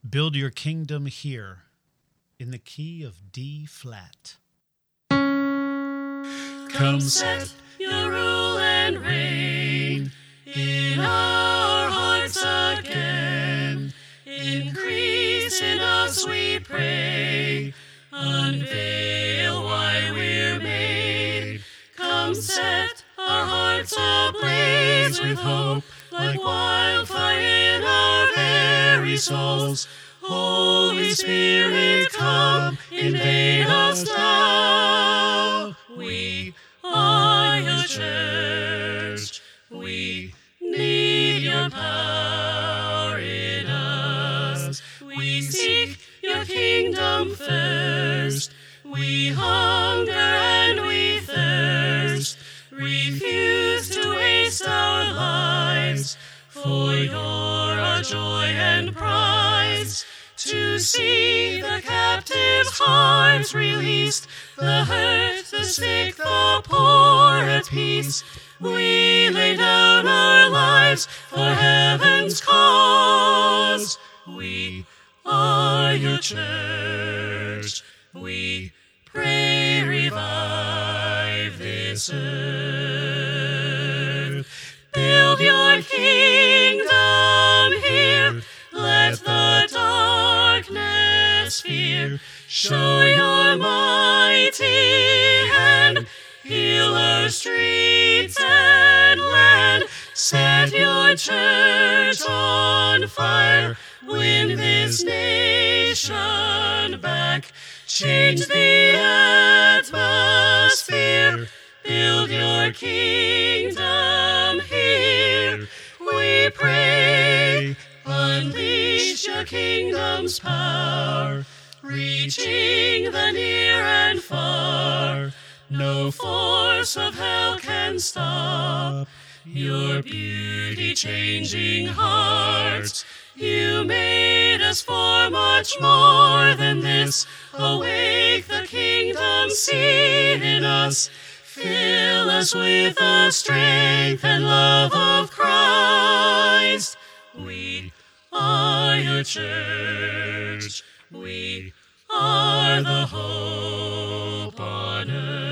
Build your kingdom here in the key of D flat. Come set your rule and reign in our hearts again. Increase in us, we pray. Unveil why we're made. Come set our hearts ablaze with hope, like wildfire in our very souls. Holy Spirit, come, invade us now. We are your church. We need your power in us. We seek your kingdom first. We hunger and we thirst. Refuse to waste our lives, for you're our joy and prize. To see the captive hearts released, the hurt, the sick, the poor at peace. We lay down our lives for heaven's cause. We are your church. We pray, revive this earth. Build your kingdom here. Let the darkness fear. Show your mighty hand. Heal our streets and land. Set your church on fire. Win this nation back. Change the atmosphere. Build your kingdom here. We pray. Unleash your kingdom's power, reaching the near and far. No force of hell can stop your beauty-changing heart. You made us for much more than this. Awake the kingdom seed in us. Fill us with the strength and love of Christ. We are your church. We are the hope on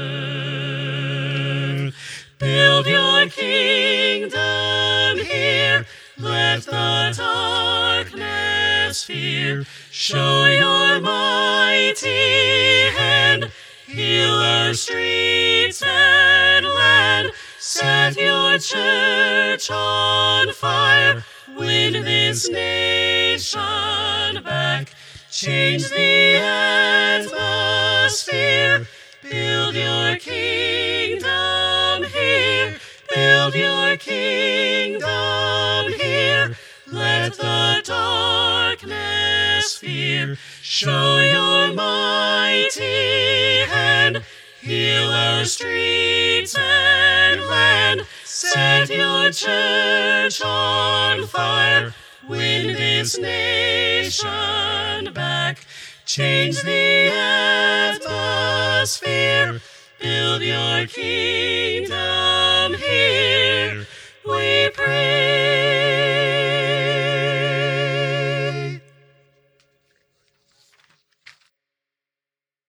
earth. Build your kingdom here. Let the darkness fear. Show your mighty hand. Heal our streets and land. Set your church on fire. Win this nation back. Change the atmosphere. Build your kingdom here. Build your kingdom here. Let the darkness fear. Show your mighty hand. Heal our streets and land. Set your church on fire. Win this nation back. Change the atmosphere. Build your kingdom.